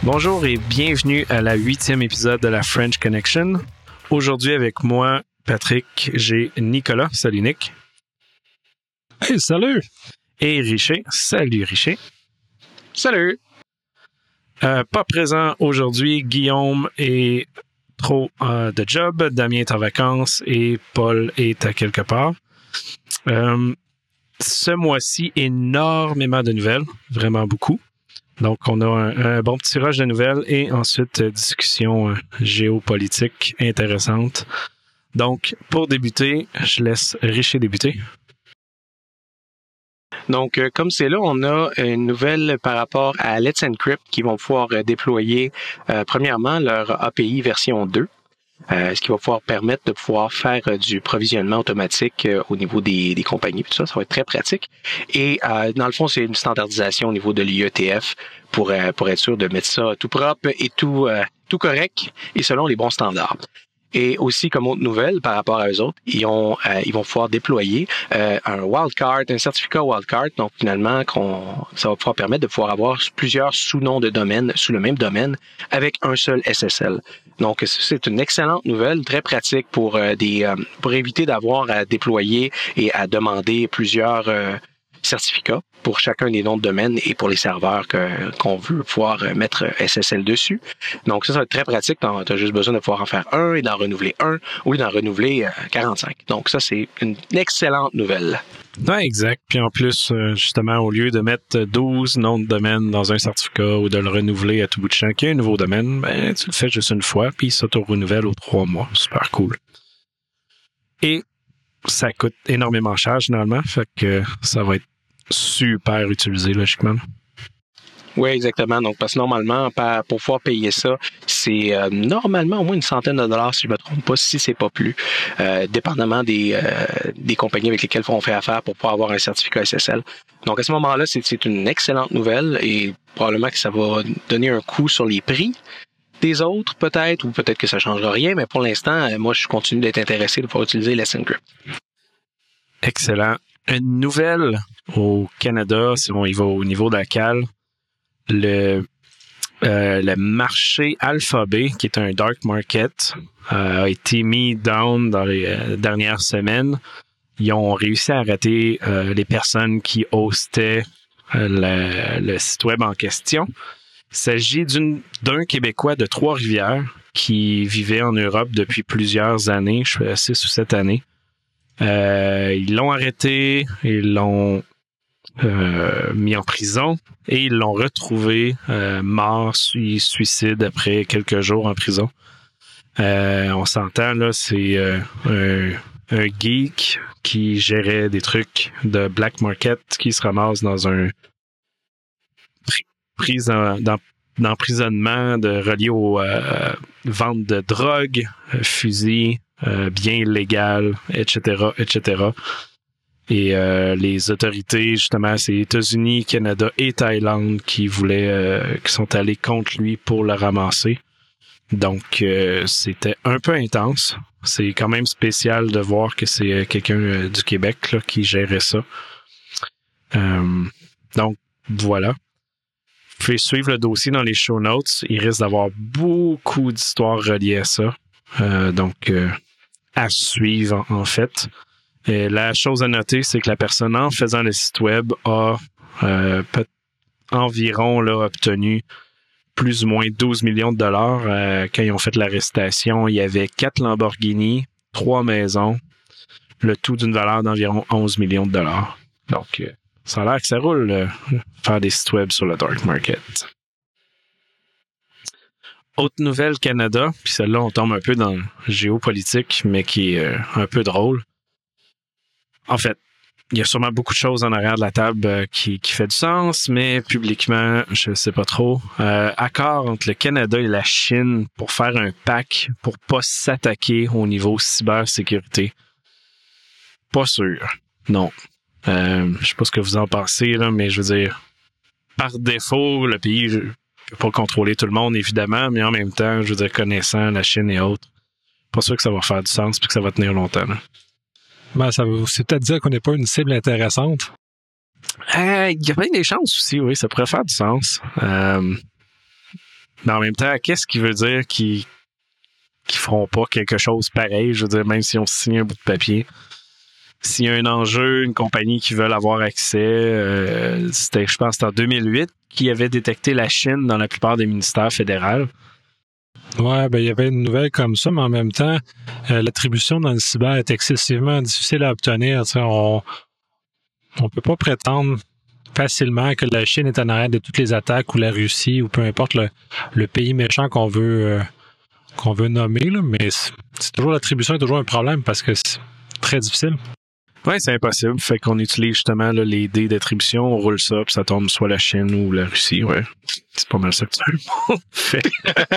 Bonjour et bienvenue à la 8e épisode de la French Connection. Aujourd'hui avec moi, Patrick, j'ai Nicolas. Salut Nick. Hey, salut! Et Richer. Salut Richer. Salut! Pas présent aujourd'hui, Guillaume est trop de job, Damien est en vacances et Paul est à quelque part. Ce mois-ci, énormément de nouvelles, vraiment beaucoup. Donc, on a un bon petit rush de nouvelles et ensuite discussion géopolitique intéressante. Donc, pour débuter, je laisse Richer débuter. Donc, comme c'est là, on a une nouvelle par rapport à Let's Encrypt qui vont pouvoir déployer, premièrement, leur API version 2. Ce qui va pouvoir permettre de pouvoir faire du provisionnement automatique au niveau des compagnies. Tout ça, ça va être très pratique. Et dans le fond, c'est une standardisation au niveau de l'IETF pour être sûr de mettre ça tout propre et tout correct et selon les bons standards. Et aussi, comme autre nouvelle par rapport à eux autres, ils vont pouvoir déployer un wildcard, un certificat wildcard. Donc, finalement, ça va pouvoir permettre de pouvoir avoir plusieurs sous-noms de domaine sous le même domaine avec un seul SSL. Donc, c'est une excellente nouvelle, très pratique pour éviter d'avoir à déployer et à demander plusieurs certificats pour chacun des noms de domaine et pour les serveurs qu'on veut pouvoir mettre SSL dessus. Donc, ça va être très pratique. Tu as juste besoin de pouvoir en faire un et d'en renouveler un ou d'en renouveler 45. Donc, ça, c'est une excellente nouvelle. Ouais, exact. Puis en plus, justement, au lieu de mettre 12 noms de domaine dans un certificat ou de le renouveler à tout bout de champ, qu'il y a un nouveau domaine, ben, tu le fais juste une fois, puis il s'auto-renouvelle aux 3 mois. Super cool. Et ça coûte énormément cher, généralement, fait que ça va être super utilisé, logiquement. Oui, exactement. Donc, parce que normalement, pour pouvoir payer ça, c'est normalement au moins une centaine de dollars, si je ne me trompe pas, si c'est pas plus, dépendamment des compagnies avec lesquelles on fait affaire pour pouvoir avoir un certificat SSL. Donc, à ce moment-là, c'est une excellente nouvelle et probablement que ça va donner un coup sur les prix des autres, peut-être, ou peut-être que ça ne changera rien, mais pour l'instant, moi, je continue d'être intéressé de pouvoir utiliser Let's Encrypt. Excellent. Une nouvelle au Canada, si on y va au niveau de la CAL, le marché Alphabet, qui est un dark market, a été mis down dans les dernières semaines. Ils ont réussi à arrêter les personnes qui hostaient le site web en question. Il s'agit d'un Québécois de Trois-Rivières qui vivait en Europe depuis plusieurs années, je fais 6 ou 7 années. Ils l'ont arrêté, ils l'ont mis en prison et ils l'ont retrouvé mort, suicide après quelques jours en prison. On s'entend, là, c'est un geek qui gérait des trucs de black market qui se ramasse dans un d'emprisonnement relié aux ventes de drogue, fusils, biens illégaux, etc., etc. Et les autorités, justement, c'est États-Unis, Canada et Thaïlande qui sont allés contre lui pour le ramasser. Donc, c'était un peu intense. C'est quand même spécial de voir que c'est quelqu'un du Québec là, qui gérait ça. Donc, voilà. Vous pouvez suivre le dossier dans les show notes. Il risque d'avoir beaucoup d'histoires reliées à ça. Donc, à suivre, en fait. Et la chose à noter, c'est que la personne en faisant le site web a environ là, obtenu plus ou moins 12 millions de dollars. Quand ils ont fait l'arrestation, il y avait 4 Lamborghini, 3 maisons, le tout d'une valeur d'environ 11 millions de dollars. Donc, ça a l'air que ça roule, faire des sites web sur le dark market. Autre nouvelle Canada, puis celle-là, on tombe un peu dans le géopolitique, mais qui est un peu drôle. En fait, il y a sûrement beaucoup de choses en arrière de la table qui fait du sens, mais publiquement, je ne sais pas trop. Accord entre le Canada et la Chine pour faire un pacte pour pas s'attaquer au niveau cybersécurité. Pas sûr. Non. Je sais pas ce que vous en pensez, là, mais je veux dire, par défaut, le pays ne peut pas contrôler tout le monde, évidemment, mais en même temps, je veux dire, connaissant la Chine et autres, pas sûr que ça va faire du sens et que ça va tenir longtemps. Là. Ben, c'est peut-être dire qu'on n'est pas une cible intéressante. Il y a bien des chances aussi, oui, ça pourrait faire du sens. Mais en même temps, qu'est-ce qui veut dire qu'ils feront pas quelque chose pareil? Je veux dire, même si on signe un bout de papier. S'il y a un enjeu, une compagnie qui veut avoir accès, je pense que c'était en 2008 qui avait détecté la Chine dans la plupart des ministères fédéraux. Ouais, il y avait une nouvelle comme ça, mais en même temps, l'attribution dans le cyber est excessivement difficile à obtenir. On peut pas prétendre facilement que la Chine est en arrière de toutes les attaques ou la Russie ou peu importe le pays méchant qu'on veut nommer, là, mais c'est toujours l'attribution est toujours un problème parce que c'est très difficile. Oui, c'est impossible. Fait qu'on utilise justement là, les dés d'attribution, on roule ça, puis ça tombe soit la Chine ou la Russie. Ouais. C'est pas mal ça que tout le monde fait.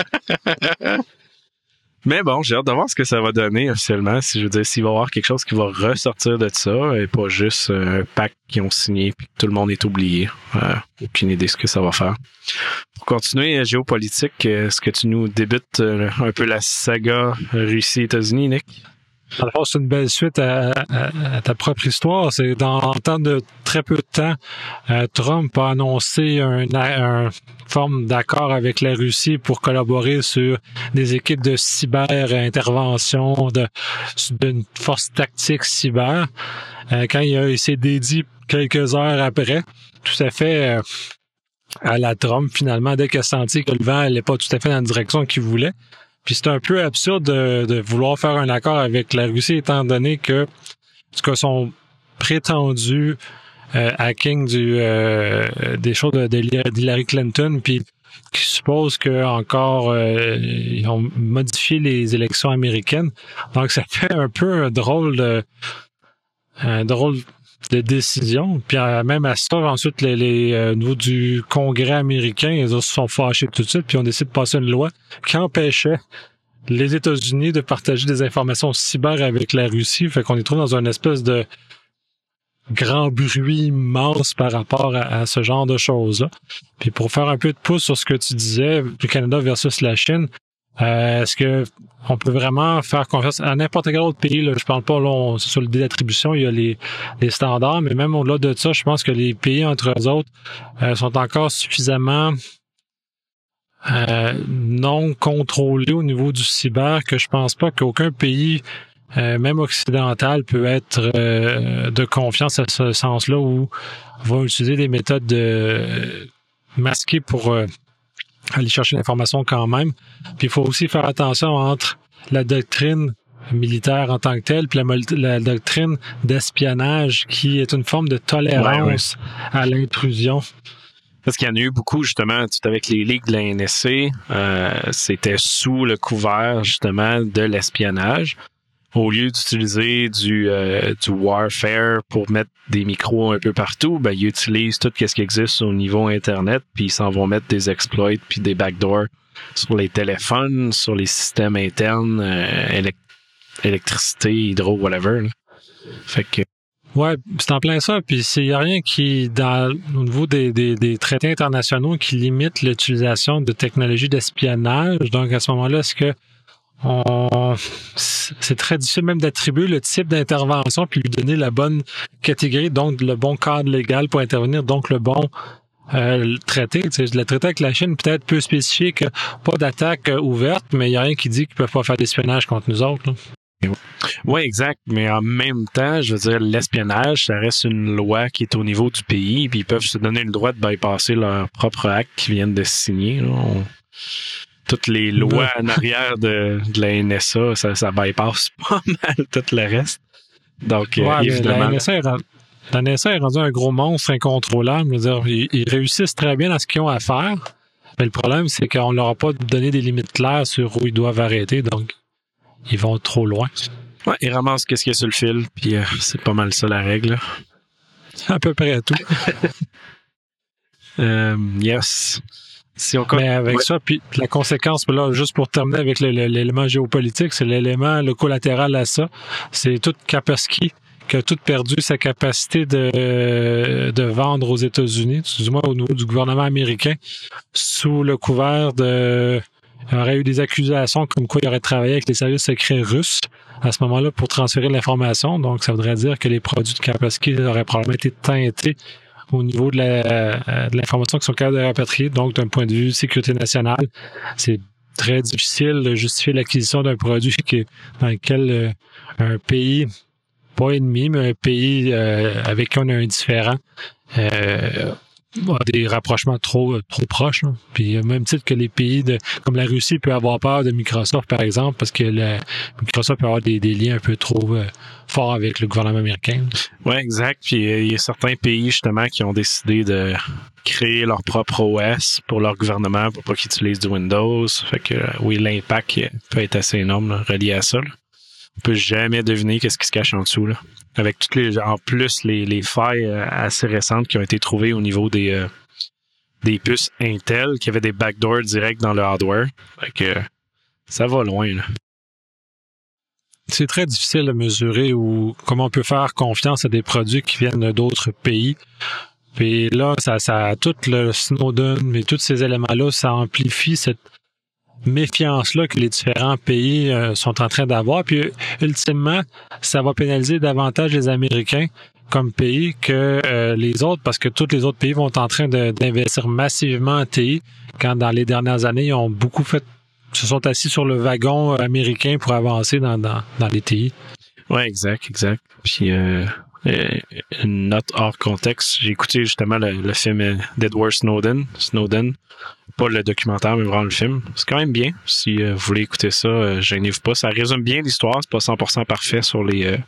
Mais bon, j'ai hâte de voir ce que ça va donner officiellement. Si je veux dire, s'il va y avoir quelque chose qui va ressortir de ça, et pas juste un pacte qu'ils ont signé puis que tout le monde est oublié. Aucune idée de ce que ça va faire. Pour continuer, géopolitique, est-ce que tu nous débutes un peu la saga Russie-États-Unis, Nick? Dans le fond, c'est une belle suite à ta propre histoire. C'est dans le temps de très peu de temps, Trump a annoncé une forme d'accord avec la Russie pour collaborer sur des équipes de cyber-intervention, d'une force tactique cyber. Quand il s'est dédié quelques heures après, tout à fait à la Trump, finalement, dès qu'il a senti que le vent n'allait pas tout à fait dans la direction qu'il voulait. Puis c'est un peu absurde de vouloir faire un accord avec la Russie, étant donné que son prétendu hacking des choses d'Hillary Clinton, puis qui suppose que encore ils ont modifié les élections américaines. Donc ça fait un peu un drôle de décision. Puis même à ça, ensuite, au niveau du Congrès américain, ils se sont fâchés tout de suite, puis on décide de passer une loi qui empêchait les États-Unis de partager des informations cyber avec la Russie. Fait qu'on est trouvé dans une espèce de grand bruit immense par rapport à ce genre de choses-là. Puis pour faire un peu de pouce sur ce que tu disais, le Canada versus la Chine, est-ce que on peut vraiment faire confiance à n'importe quel autre pays? Là, je parle pas là, sur le dé d'attribution, il y a les standards, mais même au-delà de ça, je pense que les pays entre eux autres sont encore suffisamment non contrôlés au niveau du cyber que je pense pas qu'aucun pays, même occidental, peut être de confiance à ce sens-là où va utiliser des méthodes masquées pour aller chercher l'information quand même. Puis il faut aussi faire attention entre la doctrine militaire en tant que telle puis la doctrine d'espionnage qui est une forme de tolérance à l'intrusion. Parce qu'il y en a eu beaucoup, justement, avec les ligues de la NSC, c'était sous le couvert, justement, de l'espionnage. Au lieu d'utiliser du warfare pour mettre des micros un peu partout, ils utilisent tout ce qui existe au niveau Internet, puis ils s'en vont mettre des exploits puis des backdoors sur les téléphones, sur les systèmes internes, électricité, hydro, whatever. Là. Fait que... Ouais, c'est en plein ça. Puis il n'y a rien qui, au niveau des traités internationaux, qui limite l'utilisation de technologies d'espionnage. Donc à ce moment-là, est-ce que c'est très difficile même d'attribuer le type d'intervention puis lui donner la bonne catégorie, donc le bon cadre légal pour intervenir, donc le bon traité. Le traité avec la Chine peut-être peut spécifier que pas d'attaque ouverte, mais il n'y a rien qui dit qu'ils peuvent pas faire d'espionnage contre nous autres. Là. Oui, exact. Mais en même temps, je veux dire, l'espionnage, ça reste une loi qui est au niveau du pays, puis ils peuvent se donner le droit de bypasser leur propre acte qu'ils viennent de signer. Là. Toutes les lois en arrière de la NSA, ça bypasse pas mal tout le reste. Donc, évidemment... La NSA est rendue un gros monstre incontrôlable. Je veux dire, ils réussissent très bien dans ce qu'ils ont à faire. Mais le problème, c'est qu'on leur a pas donné des limites claires sur où ils doivent arrêter. Donc, ils vont trop loin. Ouais, ils ramassent ce qu'il y a sur le fil, puis c'est pas mal ça la règle. À peu près tout. Yes. Mais avec ça, puis la conséquence, là, juste pour terminer avec l'élément géopolitique, c'est l'élément le collatéral à ça. C'est tout Kaspersky qui a tout perdu sa capacité de vendre aux États-Unis, du moins au niveau du gouvernement américain, sous le couvert de... Il y aurait eu des accusations comme quoi il aurait travaillé avec les services secrets russes à ce moment-là pour transférer l'information. Donc, ça voudrait dire que les produits de Kaspersky auraient probablement été teintés au niveau de l'information qu'ils sont capables de rapatrier. Donc, d'un point de vue sécurité nationale, c'est très difficile de justifier l'acquisition d'un produit dans lequel un pays, pas ennemi, mais un pays avec qui on a un différend, a des rapprochements trop proches. Là. Puis, au même titre que les pays comme la Russie peut avoir peur de Microsoft, par exemple, parce que Microsoft peut avoir des liens un peu trop forts avec le gouvernement américain. Oui, exact. Puis, il y a certains pays, justement, qui ont décidé de créer leur propre OS pour leur gouvernement pour pas qu'ils utilisent du Windows. Fait que, oui, l'impact peut être assez énorme là, relié à ça. Là. On peut jamais deviner qu'est-ce qui se cache en dessous. Là. Avec toutes en plus les failles assez récentes qui ont été trouvées au niveau des puces Intel, qui avaient des backdoors directs dans le hardware. Fait que ça va loin. Là. C'est très difficile de mesurer comment on peut faire confiance à des produits qui viennent d'autres pays. Puis là, ça tout le Snowden, mais tous ces éléments-là, ça amplifie cette méfiance-là que les différents pays sont en train d'avoir. Puis, ultimement, ça va pénaliser davantage les Américains comme pays que les autres, parce que tous les autres pays vont être en train d'investir massivement en TI, quand dans les dernières années, ils ont beaucoup se sont assis sur le wagon américain pour avancer dans les TI. Oui, exact. Puis, une note hors contexte, j'ai écouté justement le film d'Edward Snowden, pas le documentaire, mais vraiment le film. C'est quand même bien. Si vous voulez écouter ça, gênez-vous pas. Ça résume bien l'histoire. C'est pas 100% parfait sur les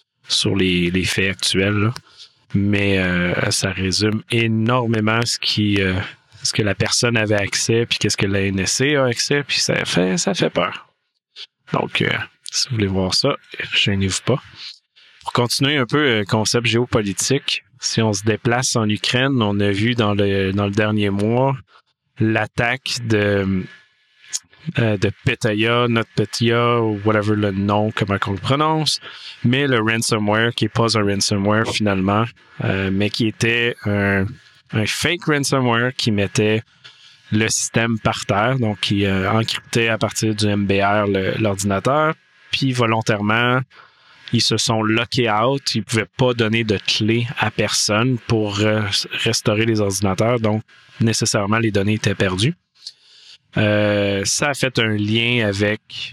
faits actuels, là. Mais ça résume énormément ce que la personne avait accès, puis qu'est-ce que la NSC a accès, puis ça fait peur. Donc, si vous voulez voir ça, gênez-vous pas. Pour continuer un peu le concept géopolitique, si on se déplace en Ukraine, on a vu dans le dernier mois l'attaque de Petya, NotPetya, ou whatever le nom, comment on le prononce, mais le ransomware, qui n'est pas un ransomware finalement, mais qui était un fake ransomware qui mettait le système par terre, donc qui encryptait à partir du MBR l'ordinateur, puis volontairement, ils se sont lockés out, ils ne pouvaient pas donner de clé à personne pour restaurer les ordinateurs, donc nécessairement les données étaient perdues. Ça a fait un lien avec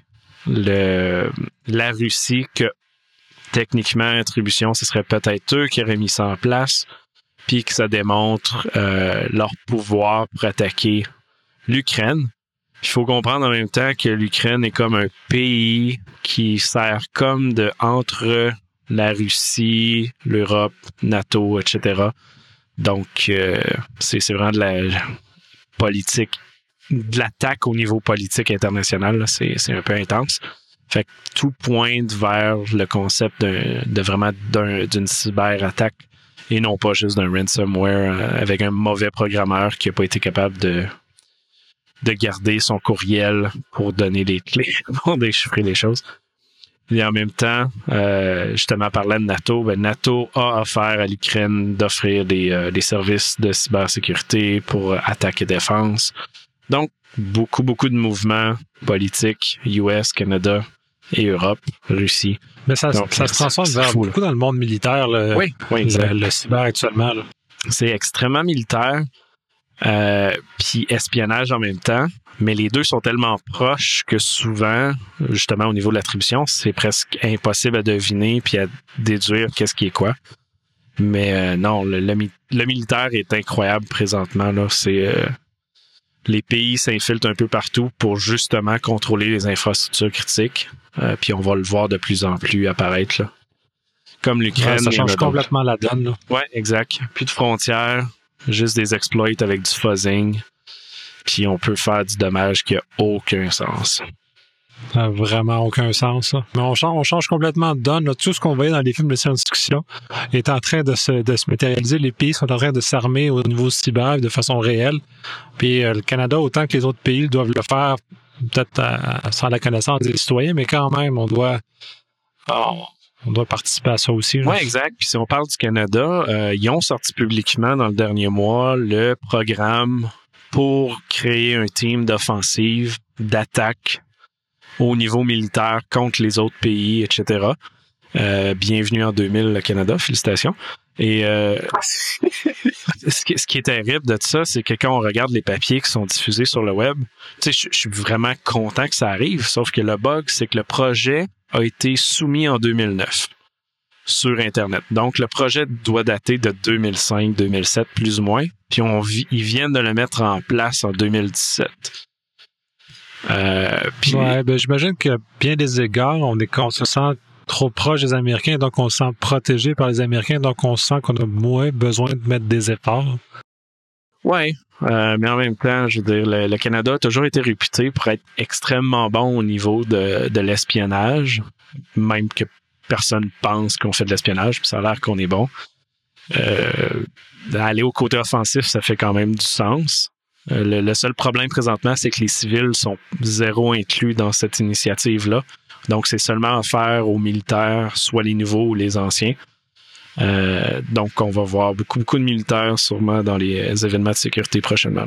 la Russie que techniquement, attribution, ce serait peut-être eux qui auraient mis ça en place, puis que ça démontre leur pouvoir pour attaquer l'Ukraine. Il faut comprendre en même temps que l'Ukraine est comme un pays qui sert comme entre la Russie, l'Europe, NATO, etc. Donc, c'est vraiment de la politique, de l'attaque au niveau politique international. Là, c'est un peu intense. Fait que tout pointe vers le concept d'une cyberattaque et non pas juste d'un ransomware avec un mauvais programmeur qui n'a pas été capable de garder son courriel pour donner les clés, pour déchiffrer les choses. Et en même temps, justement, parlant de NATO, NATO a offert à l'Ukraine d'offrir des services de cybersécurité pour attaque et défense. Donc, beaucoup de mouvements politiques, US, Canada et Europe, Russie. Mais ça se transforme vers beaucoup dans le monde militaire, oui, le cyber actuellement. Là. C'est extrêmement militaire. Puis espionnage en même temps, mais les deux sont tellement proches que souvent, justement au niveau de l'attribution, c'est presque impossible à deviner puis à déduire qu'est-ce qui est quoi. Mais non, le militaire est incroyable présentement. Là, les pays s'infiltrent un peu partout pour justement contrôler les infrastructures critiques. Puis on va le voir de plus en plus apparaître là. Comme l'Ukraine. Ça change complètement la donne. Là. Ouais, exact. Plus de frontières. Juste des exploits avec du fuzzing. Puis on peut faire du dommage qui n'a aucun sens. Ça n'a vraiment aucun sens, ça. Mais on change complètement de donne. Là. Tout ce qu'on voyait dans les films de science-fiction est en train de se matérialiser. Les pays sont en train de s'armer au niveau cyber de façon réelle. Puis le Canada, autant que les autres pays, doivent le faire peut-être sans la connaissance des citoyens, mais quand même, on doit participer à ça aussi. Oui, exact. Puis si on parle du Canada, ils ont sorti publiquement dans le dernier mois le programme pour créer un team d'offensive, d'attaque au niveau militaire contre les autres pays, etc. Bienvenue en 2000, le Canada. Félicitations. Et ce qui est terrible de ça, c'est que quand on regarde les papiers qui sont diffusés sur le web, tu sais, je suis vraiment content que ça arrive, sauf que le bug, c'est que le projet a été soumis en 2009 sur Internet. Donc, le projet doit dater de 2005-2007, plus ou moins, puis ils viennent de le mettre en place en 2017. Ouais, ben, j'imagine qu'à bien des égards, on se sent trop proche des Américains, donc on se sent protégé par les Américains, donc on sent qu'on a moins besoin de mettre des efforts. Oui, mais en même temps, je veux dire, le Canada a toujours été réputé pour être extrêmement bon au niveau de l'espionnage, même que personne pense qu'on fait de l'espionnage, puis ça a l'air qu'on est bon. Aller au côté offensif, ça fait quand même du sens. Le seul problème présentement, c'est que les civils sont zéro inclus dans cette initiative-là. Donc, c'est seulement offert aux militaires, soit les nouveaux ou les anciens. Donc, on va voir beaucoup de militaires sûrement dans les événements de sécurité prochainement.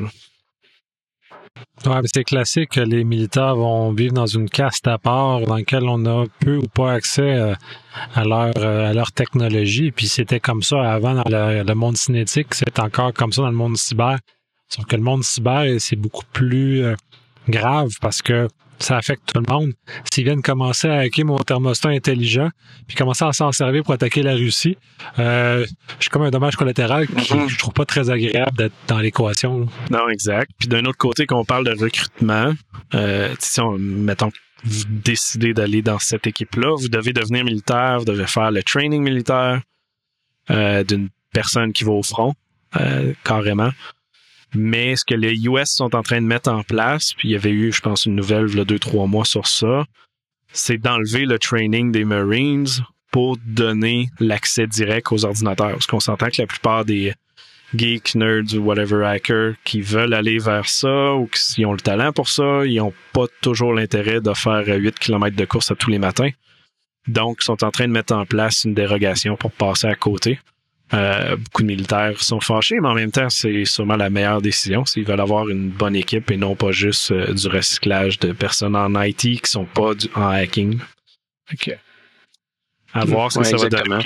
Ouais, mais c'est classique que les militaires vont vivre dans une caste à part dans laquelle on a peu ou pas accès à leur technologie. Puis c'était comme ça avant dans le monde cinétique, c'est encore comme ça dans le monde cyber. Sauf que le monde cyber, c'est beaucoup plus grave parce que ça affecte tout le monde. S'ils viennent commencer à hacker mon thermostat intelligent, puis commencer à s'en servir pour attaquer la Russie, je suis comme un dommage collatéral que je trouve pas très agréable d'être dans l'équation. Non, exact. Puis d'un autre côté, quand on parle de recrutement, si mettons, vous décidez d'aller dans cette équipe-là, vous devez devenir militaire, vous devez faire le training militaire d'une personne qui va au front, carrément. Mais ce que les US sont en train de mettre en place, puis il y avait eu, je pense, une nouvelle il y a 2-3 mois sur ça, c'est d'enlever le training des Marines pour donner l'accès direct aux ordinateurs. Parce qu'on s'entend que la plupart des geeks, nerds ou whatever hackers qui veulent aller vers ça ou qui ont le talent pour ça, ils n'ont pas toujours l'intérêt de faire 8 km de course à tous les matins. Donc, ils sont en train de mettre en place une dérogation pour passer à côté. Beaucoup de militaires sont fâchés, mais en même temps, c'est sûrement la meilleure décision s'ils veulent avoir une bonne équipe et non pas juste du recyclage de personnes en IT qui sont pas en hacking. OK. À voir ce que ça va donner.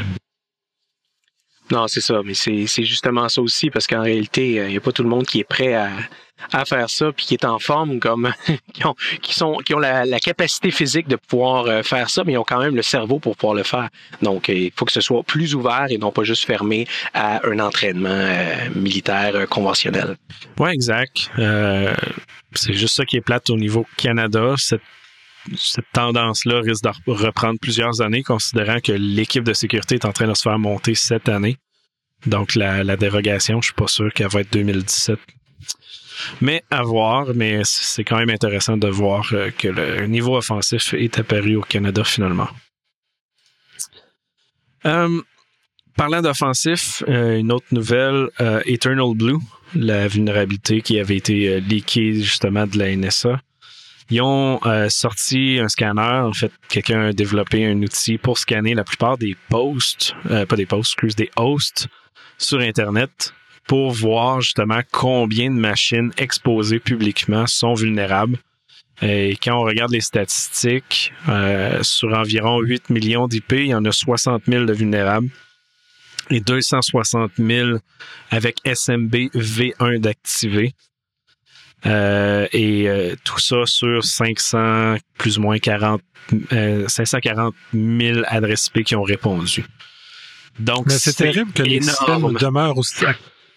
Non, c'est ça, mais c'est justement ça aussi, parce qu'en réalité, il n'y a pas tout le monde qui est prêt à faire ça, puis qui est en forme, comme qui ont la capacité physique de pouvoir faire ça, mais ils ont quand même le cerveau pour pouvoir le faire. Donc, il faut que ce soit plus ouvert et non pas juste fermé à un entraînement militaire conventionnel. Oui, exact. C'est juste ça qui est plate au niveau Canada. Cette tendance-là risque de reprendre plusieurs années, considérant que l'équipe de sécurité est en train de se faire monter cette année. Donc, la dérogation, je suis pas sûr qu'elle va être 2017. Mais à voir, mais c'est quand même intéressant de voir que le niveau offensif est apparu au Canada finalement. Parlant d'offensif, une autre nouvelle, Eternal Blue, la vulnérabilité qui avait été leakée justement de la NSA. Ils ont sorti un scanner. En fait, quelqu'un a développé un outil pour scanner la plupart des posts, des hosts sur Internet pour voir justement combien de machines exposées publiquement sont vulnérables. Et quand on regarde les statistiques, sur environ 8 millions d'IP, il y en a 60 000 de vulnérables et 260 000 avec SMB V1 d'activé. Tout ça sur 540 000 adresses IP qui ont répondu. Donc, mais c'est terrible que les systèmes demeurent aussi.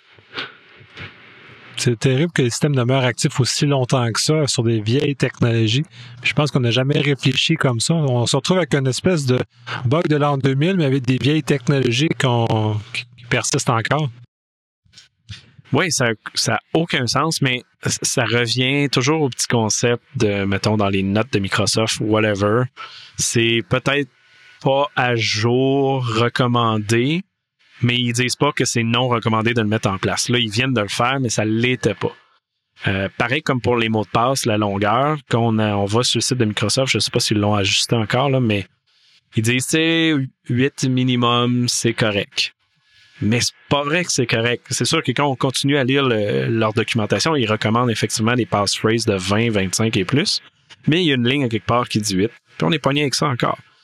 C'est terrible que les systèmes demeurent actifs aussi longtemps que ça sur des vieilles technologies. Je pense qu'on n'a jamais réfléchi comme ça. On se retrouve avec une espèce de bug de l'an 2000, mais avec des vieilles technologies qui persistent encore. Oui, ça n'a aucun sens, mais ça revient toujours au petit concept de, mettons, dans les notes de Microsoft, whatever. C'est peut-être pas à jour recommandé, mais ils disent pas que c'est non recommandé de le mettre en place. Là, ils viennent de le faire, mais ça l'était pas. Pareil comme pour les mots de passe, la longueur, quand on va sur le site de Microsoft, je sais pas s'ils l'ont ajusté encore, là, mais ils disent, c'est 8 minimum, c'est correct. Mais c'est pas vrai que c'est correct. C'est sûr que quand on continue à lire leur documentation, ils recommandent effectivement des passphrases de 20, 25 et plus. Mais il y a une ligne à quelque part qui dit 8. Puis on est pogné avec ça encore.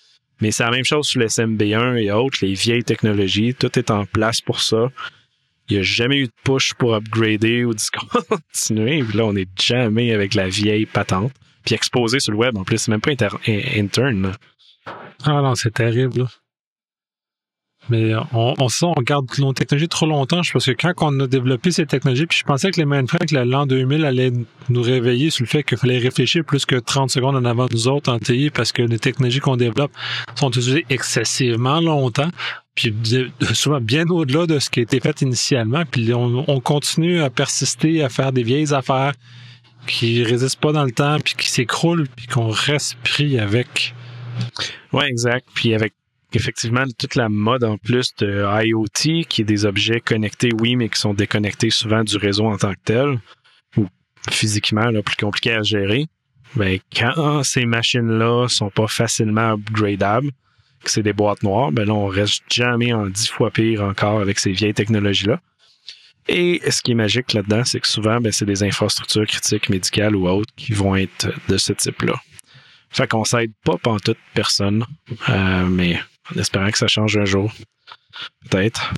Mais c'est la même chose sur le SMB1 et autres, les vieilles technologies, tout est en place pour ça. Il n'y a jamais eu de push pour upgrader ou discontinuer. Là, on n'est jamais avec la vieille patente. Puis exposé sur le web, en plus, c'est même pas interne. Là. Ah non, c'est terrible. Là. Mais on garde nos technologies trop longtemps. Parce que quand on a développé ces technologies, puis je pensais que les mainframes, que l'an 2000 allait nous réveiller sur le fait qu'il fallait réfléchir plus que 30 secondes en avant de nous autres en TI parce que les technologies qu'on développe sont utilisées excessivement longtemps, puis souvent bien au-delà de ce qui a été fait initialement. Puis on continue à persister, à faire des vieilles affaires qui résistent pas dans le temps, puis qui s'écroulent, puis qu'on reste pris avec. Ouais, exact. Puis avec effectivement toute la mode en plus de IoT, qui est des objets connectés, oui, mais qui sont déconnectés souvent du réseau en tant que tel, ou physiquement là, plus compliqué à gérer. Ben, quand ces machines-là sont pas facilement upgradables, que c'est des boîtes noires, ben là, on reste jamais en 10 fois pire encore avec ces vieilles technologies-là. Et ce qui est magique là-dedans, c'est que souvent, ben, c'est des infrastructures critiques médicales ou autres qui vont être de ce type-là. Fait qu'on s'aide pas pantoute personne, mais en espérant que ça change un jour. Peut-être.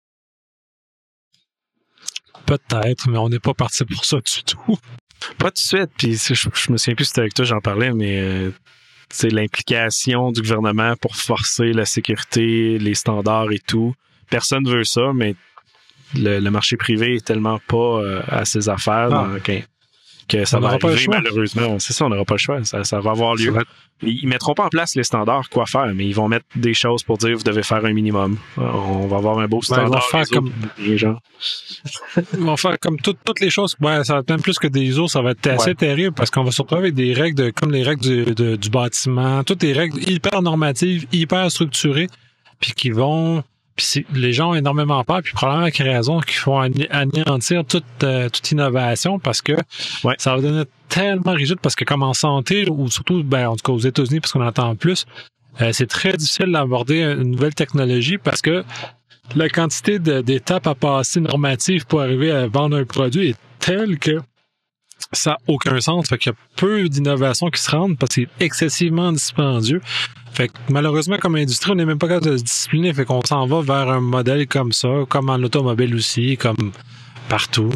Peut-être, mais on n'est pas parti pour ça du tout. Pas tout de suite, puis je me souviens plus si c'était avec toi, j'en parlais, mais c'est l'implication du gouvernement pour forcer la sécurité, les standards et tout. Personne veut ça, mais le marché privé est tellement pas à ses affaires que ça va arriver malheureusement. C'est ça, on n'aura pas le choix. Ça va avoir lieu. Ils mettront pas en place les standards quoi faire, mais ils vont mettre des choses pour dire vous devez faire un minimum. On va avoir un beau standard. Ils vont faire comme les gens. Ils vont faire comme toutes les choses. Ouais, ça va être même plus que des ISO, ça va être assez terrible parce qu'on va se retrouver avec des règles comme les règles du bâtiment, toutes les règles hyper normatives, hyper structurées, puis qui vont. Puis les gens ont énormément peur, puis probablement avec raison, qu'ils font anéantir toute innovation parce que ça va devenir tellement rigide parce que comme en santé, ou surtout en tout cas aux États-Unis, parce qu'on entend plus, c'est très difficile d'aborder une nouvelle technologie parce que la quantité d'étapes à passer normatives pour arriver à vendre un produit est telle que ça n'a aucun sens. Fait qu'il y a peu d'innovations qui se rendent parce que c'est excessivement dispendieux. Fait que malheureusement, comme industrie, on n'est même pas capable de se discipliner. Fait qu'on s'en va vers un modèle comme ça, comme en automobile aussi, comme partout.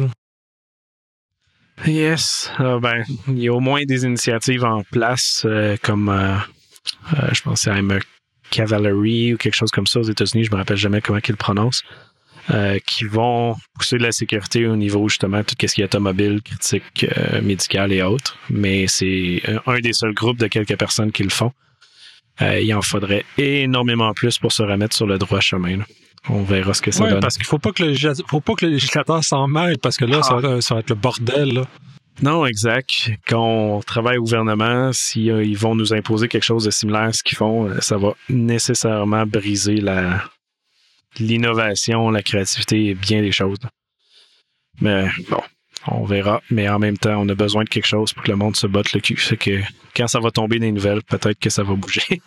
Yes. Il y a au moins des initiatives en place comme je pense que c'est I'm a Cavalry ou quelque chose comme ça aux États-Unis, je me rappelle jamais comment ils le prononcent, qui vont pousser de la sécurité au niveau justement de tout ce qui est automobile, critique médicale et autres. Mais c'est un des seuls groupes de quelques personnes qui le font. Il en faudrait énormément plus pour se remettre sur le droit chemin. Là. On verra ce que ça donne. Parce qu'il faut pas que le législateur s'en mêle, parce que là, ça va être le bordel. Là. Non, exact. Quand on travaille au gouvernement, si ils vont nous imposer quelque chose de similaire à ce qu'ils font, ça va nécessairement briser l'innovation, la créativité et bien des choses. Mais bon, on verra. Mais en même temps, on a besoin de quelque chose pour que le monde se botte le cul. C'est que quand ça va tomber des nouvelles, peut-être que ça va bouger.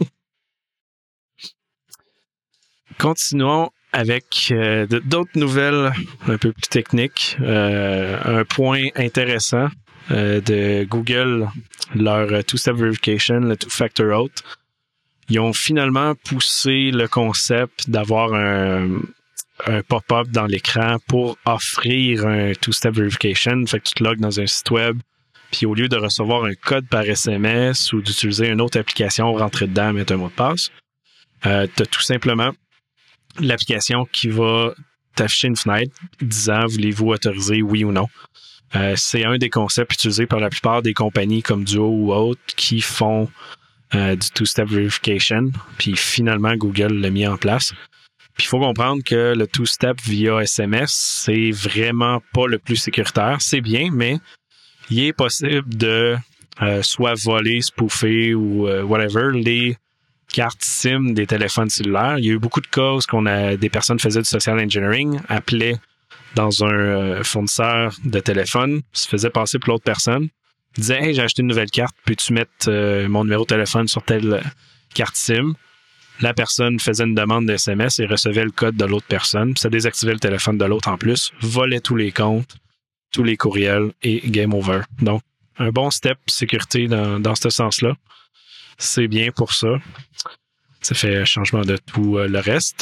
Continuons avec d'autres nouvelles un peu plus techniques. Un point intéressant de Google, leur Two-Step Verification, le Two-Factor Auth. Ils ont finalement poussé le concept d'avoir un pop-up dans l'écran pour offrir un Two-Step Verification. Fait que tu te logs dans un site web, puis au lieu de recevoir un code par SMS ou d'utiliser une autre application, rentrer dedans, mettre un mot de passe, tu as tout simplement l'application qui va t'afficher une fenêtre disant voulez-vous autoriser oui ou non. C'est un des concepts utilisés par la plupart des compagnies comme Duo ou autres qui font du two-step verification. Puis finalement, Google l'a mis en place. Puis il faut comprendre que le two-step via SMS, c'est vraiment pas le plus sécuritaire. C'est bien, mais il est possible de soit voler, spoofer ou whatever les cartes SIM des téléphones cellulaires. Il y a eu beaucoup de cas où des personnes faisaient du social engineering, appelaient dans un fournisseur de téléphone, se faisaient passer pour l'autre personne, disaient « Hey, j'ai acheté une nouvelle carte, peux-tu mettre mon numéro de téléphone sur telle carte SIM? » La personne faisait une demande de SMS et recevait le code de l'autre personne. Ça désactivait le téléphone de l'autre en plus, volait tous les comptes, tous les courriels et game over. Donc, un bon step sécurité dans ce sens-là. C'est bien pour ça. Ça fait changement de tout le reste.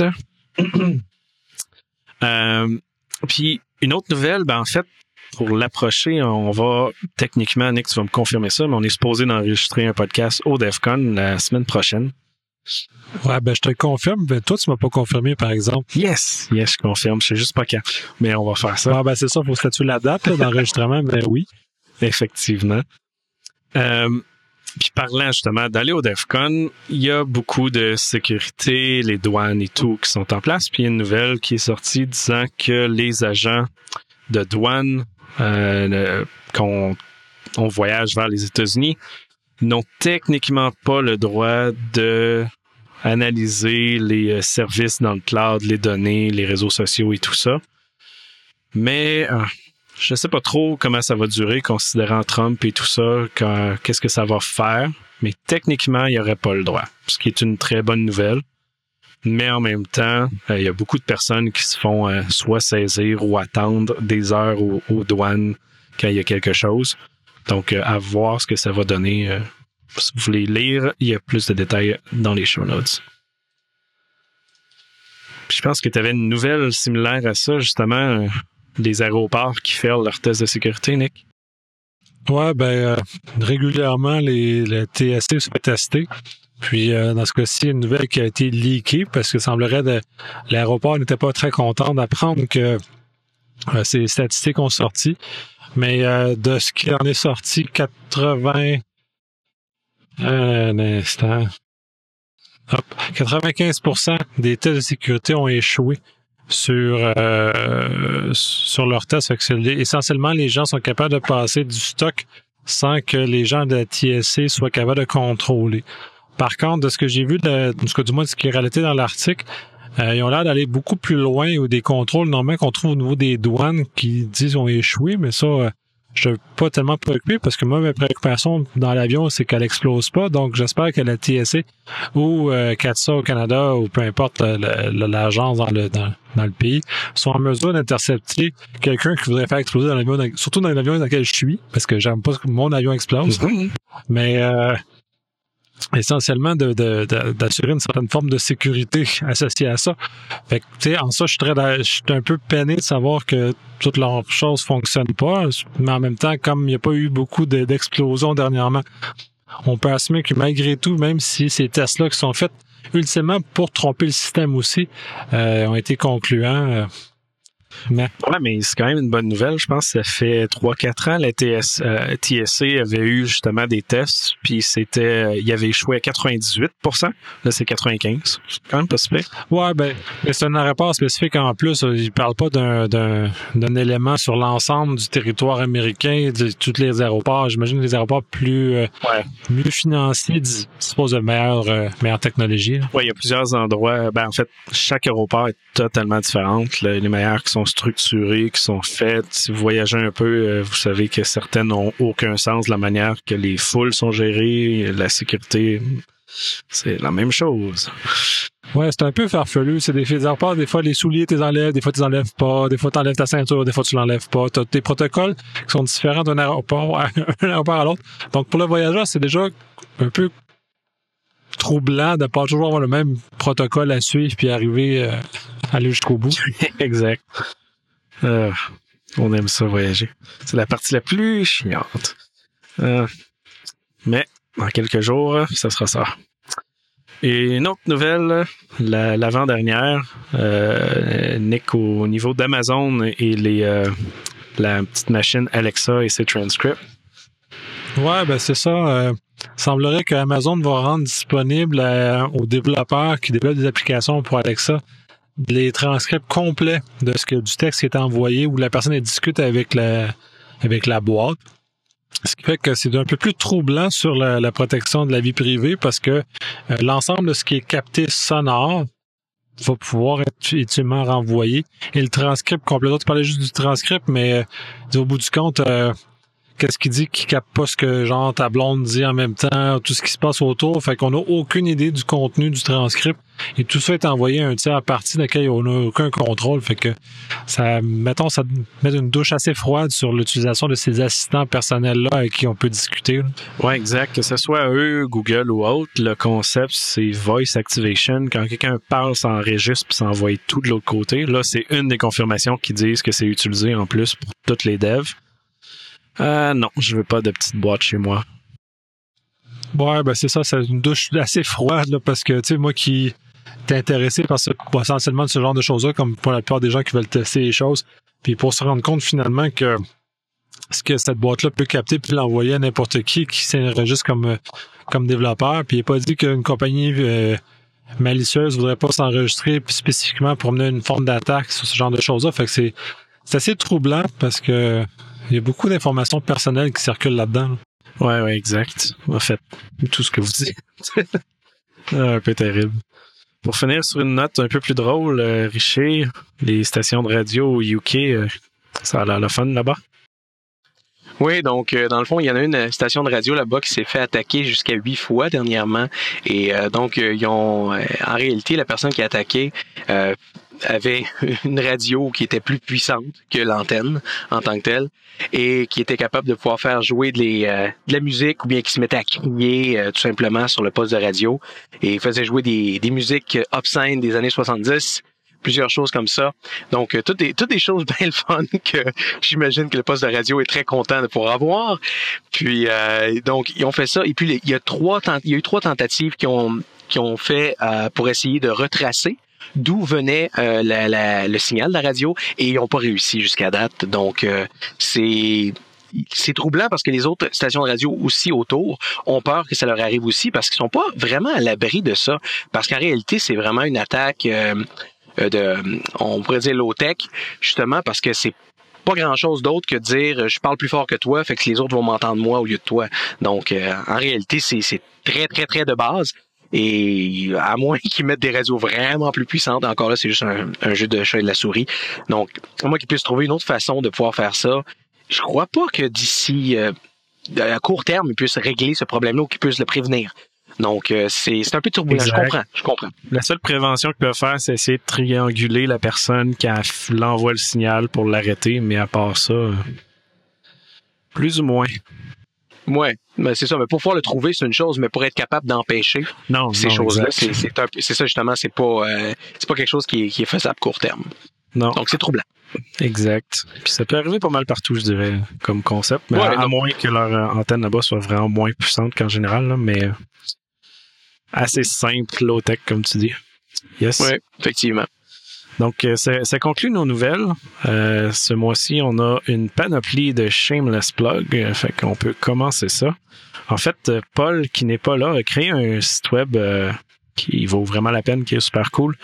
Puis, une autre nouvelle, en fait, pour l'approcher, on va, techniquement, Nick, tu vas me confirmer ça, mais on est supposé d'enregistrer un podcast au DEFCON la semaine prochaine. Ouais, je te le confirme, mais toi, tu m'as pas confirmé, par exemple. Yes, je confirme. Je sais juste pas quand, mais on va faire ça. C'est ça, il faut statuer la date d'enregistrement, mais oui. Effectivement. Puis parlant justement d'aller au DEFCON, il y a beaucoup de sécurité, les douanes et tout qui sont en place. Puis il y a une nouvelle qui est sortie disant que les agents de douane qu'on voyage vers les États-Unis n'ont techniquement pas le droit de analyser les services dans le cloud, les données, les réseaux sociaux et tout ça. Mais je ne sais pas trop comment ça va durer, considérant Trump et tout ça, qu'est-ce que ça va faire. Mais techniquement, il n'y aurait pas le droit, ce qui est une très bonne nouvelle. Mais en même temps, il y a beaucoup de personnes qui se font soit saisir ou attendre des heures aux douanes quand il y a quelque chose. Donc, à voir ce que ça va donner. Si vous voulez lire, il y a plus de détails dans les show notes. Puis je pense que tu avais une nouvelle similaire à ça, justement, des aéroports qui font leurs tests de sécurité, Nick. Ouais, régulièrement, le TSC se fait tester. Puis, dans ce cas-ci, une nouvelle qui a été leakée parce que semblerait que l'aéroport n'était pas très content d'apprendre que ces statistiques ont sorti. Mais de ce qui en est sorti, 95% des tests de sécurité ont échoué sur leur test. Fait que essentiellement, les gens sont capables de passer du stock sans que les gens de la TSC soient capables de contrôler. Par contre, de ce que j'ai vu, du moins de ce qui est relaté dans l'article, ils ont l'air d'aller beaucoup plus loin ou des contrôles normalement qu'on trouve au niveau des douanes qui disent qu'ils ont échoué, mais ça, je suis pas tellement préoccupé parce que moi, ma préoccupation dans l'avion, c'est qu'elle explose pas. Donc, j'espère que la TSA ou CATSA au Canada ou peu importe l'agence dans le pays sont en mesure d'intercepter quelqu'un qui voudrait faire exploser dans l'avion, surtout dans l'avion dans lequel je suis, parce que j'aime pas que mon avion explose. Mais essentiellement d'assurer une certaine forme de sécurité associée à ça. Fait que, tu sais, en ça, je suis un peu peiné de savoir que toutes leurs choses fonctionnent pas, mais en même temps, comme il n'y a pas eu beaucoup d'explosions dernièrement, on peut assumer que malgré tout, même si ces tests-là qui sont faits ultimement pour tromper le système aussi, ont été concluants. Ouais, mais c'est quand même une bonne nouvelle. Je pense que ça fait 3-4 ans, la TSC avait eu justement des tests, puis il avait échoué à 98%. Là, c'est 95%. C'est quand même pas super. Ouais, mais c'est un aéroport spécifique en plus. Il parle pas d'un élément sur l'ensemble du territoire américain, de tous les aéroports. J'imagine les aéroports mieux financiers disposent de meilleure technologie. Oui, il y a plusieurs endroits. En fait, chaque aéroport est totalement différent. Les meilleurs qui sont structurés, qui sont faites. Si vous voyagez un peu, vous savez que certaines n'ont aucun sens. La manière que les foules sont gérées, la sécurité, c'est la même chose. Ouais, c'est un peu farfelu. C'est des aéroports, des fois les souliers, tu les enlèves, des fois tu les enlèves pas, des fois tu enlèves ta ceinture, des fois tu l'enlèves pas. Tu as des protocoles qui sont différents d'un aéroport à l'autre. Donc pour le voyageur, c'est déjà un peu troublant de ne pas toujours avoir le même protocole à suivre puis arriver aller jusqu'au bout. Exact. On aime ça voyager. C'est la partie la plus chiante. Mais dans quelques jours, ça sera ça. Et une autre nouvelle, l'avant-dernière, Nick, au niveau d'Amazon et la petite machine Alexa et ses transcripts. Ouais, c'est ça. Semblerait qu'Amazon va rendre disponible aux développeurs qui développent des applications pour Alexa les transcripts complets du texte qui est envoyé où la personne discute avec la boîte. Ce qui fait que c'est un peu plus troublant sur la protection de la vie privée parce que l'ensemble de ce qui est capté sonore va pouvoir être utilement renvoyé. Et le transcript complet, tu parlais juste du transcript, mais au bout du compte, qu'est-ce qu'il dit, qui capte pas ce que genre ta blonde dit en même temps, tout ce qui se passe autour. Fait qu'on n'a aucune idée du contenu du transcript. Et tout ça est envoyé à un tiers partie laquelle on n'a aucun contrôle. Fait que ça met une douche assez froide sur l'utilisation de ces assistants personnels-là avec qui on peut discuter. Oui, exact. Que ce soit eux, Google ou autre, le concept, c'est voice activation. Quand quelqu'un parle, ça enregistre puis ça envoie tout de l'autre côté. Là, c'est une des confirmations qui disent que c'est utilisé en plus pour toutes les devs. Non, je veux pas de petite boîte chez moi. Ouais, ben c'est ça, c'est une douche assez froide là, parce que, tu sais, moi qui t'es intéressé par essentiellement de ce genre de choses-là, comme pour la plupart des gens qui veulent tester les choses, puis pour se rendre compte finalement que ce que cette boîte-là peut capter puis l'envoyer à n'importe qui s'enregistre comme développeur, puis il n'est pas dit qu'une compagnie malicieuse voudrait pas s'enregistrer spécifiquement pour mener une forme d'attaque sur ce genre de choses-là. Fait que c'est assez troublant parce que il y a beaucoup d'informations personnelles qui circulent là-dedans. Ouais, exact. En fait, tout ce que vous dites. Un peu terrible. Pour finir sur une note un peu plus drôle, Richer, les stations de radio au UK, ça a l'air le fun là-bas? Oui, donc dans le fond, il y en a une station de radio là-bas qui s'est fait attaquer jusqu'à 8 fois dernièrement. Et donc, ils ont en réalité, la personne qui a attaqué avait une radio qui était plus puissante que l'antenne en tant que telle et qui était capable de pouvoir faire jouer de la musique ou bien qui se mettait à crier tout simplement sur le poste de radio et faisait jouer des musiques obscènes des années 70. Plusieurs choses comme ça. Donc, toutes des choses bien le fun que j'imagine que le poste de radio est très content de pouvoir avoir. Puis, donc, ils ont fait ça. Et puis, il y a eu 3 tentatives qui ont fait pour essayer de retracer d'où venait le signal de la radio et ils n'ont pas réussi jusqu'à date. Donc, c'est troublant parce que les autres stations de radio aussi autour ont peur que ça leur arrive aussi parce qu'ils sont pas vraiment à l'abri de ça. Parce qu'en réalité, c'est vraiment une attaque on pourrait dire low-tech, justement parce que c'est pas grand-chose d'autre que de dire je parle plus fort que toi, fait que les autres vont m'entendre moi au lieu de toi. Donc, en réalité, c'est très, très, très de base. Et à moins qu'ils mettent des radios vraiment plus puissantes, encore là, c'est juste un jeu de chat et de la souris. Donc, à moins qu'ils puissent trouver une autre façon de pouvoir faire ça, je crois pas que d'ici à court terme, ils puissent régler ce problème-là ou qu'ils puissent le prévenir. Donc, c'est un peu turbulent. Je comprends. La seule prévention qu'ils peuvent faire, c'est essayer de trianguler la personne qui l'envoie le signal pour l'arrêter, mais à part ça, plus ou moins. Ouais, mais c'est ça. Mais pour pouvoir le trouver, c'est une chose, mais pour être capable d'empêcher ces choses-là, c'est ça justement. C'est pas quelque chose qui est faisable à court terme. Non. Donc, c'est troublant. Exact. Puis ça peut arriver pas mal partout, je dirais, comme concept. Mais à moins que leur antenne là-bas soit vraiment moins puissante qu'en général, là, mais assez simple, low-tech, comme tu dis. Yes. Oui, effectivement. Donc, ça conclut nos nouvelles. Ce mois-ci, on a une panoplie de shameless plugs. Fait qu'on peut commencer ça. En fait, Paul, qui n'est pas là, a créé un site web qui vaut vraiment la peine, qui est super cool.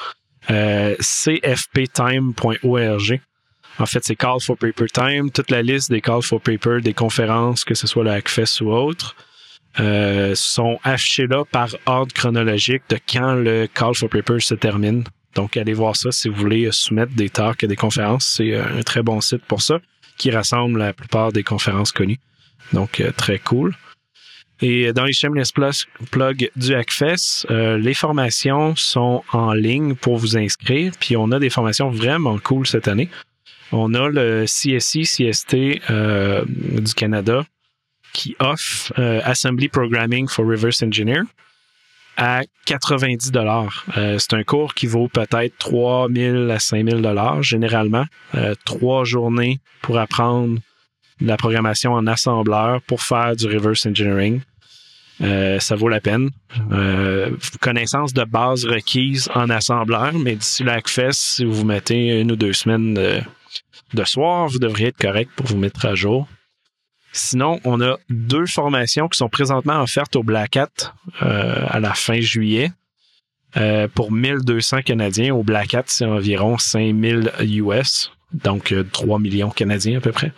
cfptime.org. En fait, c'est Call for Paper Time. Toute la liste des Call for Paper, des conférences, que ce soit le Hackfest ou autre, sont affichés là par ordre chronologique de quand le Call for Paper se termine. Donc, allez voir ça si vous voulez soumettre des talks et des conférences. C'est un très bon site pour ça, qui rassemble la plupart des conférences connues. Donc, très cool. Et dans les shameless plugs du Hackfest, les formations sont en ligne pour vous inscrire. Puis, on a des formations vraiment cool cette année. On a le CSI, CST du Canada qui offre Assembly Programming for Reverse Engineer à 90 $. C'est un cours qui vaut peut-être 3 000 à 5 000 $ généralement. 3 journées pour apprendre la programmation en assembleur pour faire du reverse engineering. Ça vaut la peine. Connaissance de base requise en assembleur, mais d'ici la Hackfest, si vous mettez 1 ou 2 semaines de soir, vous devriez être correct pour vous mettre à jour. Sinon, on a 2 formations qui sont présentement offertes au Black Hat à la fin juillet pour 1200 Canadiens. Au Black Hat, c'est environ 5000 US, donc 3 millions Canadiens à peu près.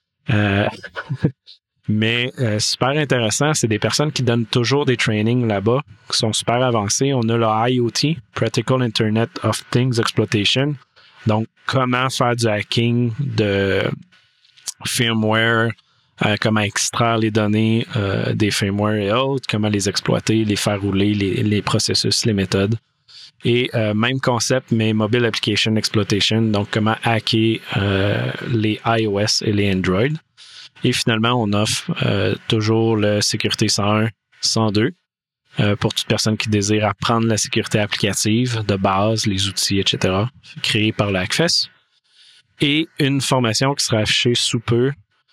Mais super intéressant, c'est des personnes qui donnent toujours des trainings là-bas, qui sont super avancés. On a le IoT, Practical Internet of Things Exploitation. Donc, comment faire du hacking de firmware comment extraire les données des firmware et autres, comment les exploiter, les faire rouler, les processus, les méthodes. Et même concept, mais Mobile Application Exploitation, donc comment hacker les iOS et les Android. Et finalement, on offre toujours le Sécurité 101, 102 pour toute personne qui désire apprendre la sécurité applicative de base, les outils, etc., créés par la Hackfest. Et une formation qui sera affichée sous peu,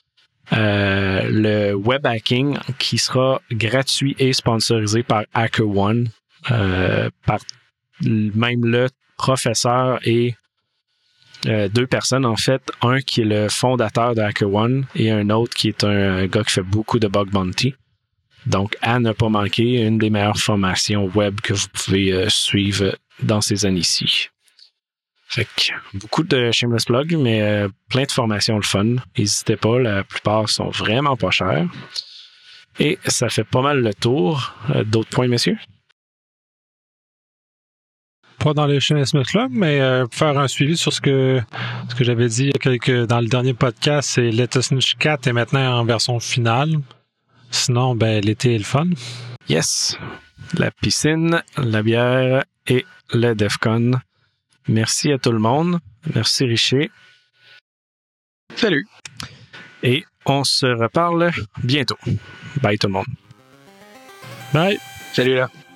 le web hacking, qui sera gratuit et sponsorisé par HackerOne, par même le professeur et deux personnes, en fait. Un qui est le fondateur de HackerOne et un autre qui est un gars qui fait beaucoup de bug bounty. Donc, à ne pas manquer, une des meilleures formations web que vous pouvez suivre dans ces années-ci. Fait que beaucoup de shameless plug, mais plein de formations le fun. N'hésitez pas, la plupart sont vraiment pas chères. Et ça fait pas mal le tour. D'autres points, messieurs? Pas dans les shameless plug, mais faire un suivi sur ce que j'avais dit dans le dernier podcast, c'est Let Us Snitch 4 est maintenant en version finale. Sinon, l'été est le fun. Yes. La piscine, la bière et le DEFCON. Merci à tout le monde. Merci Richer. Salut. Et on se reparle bientôt. Bye tout le monde. Bye. Salut là.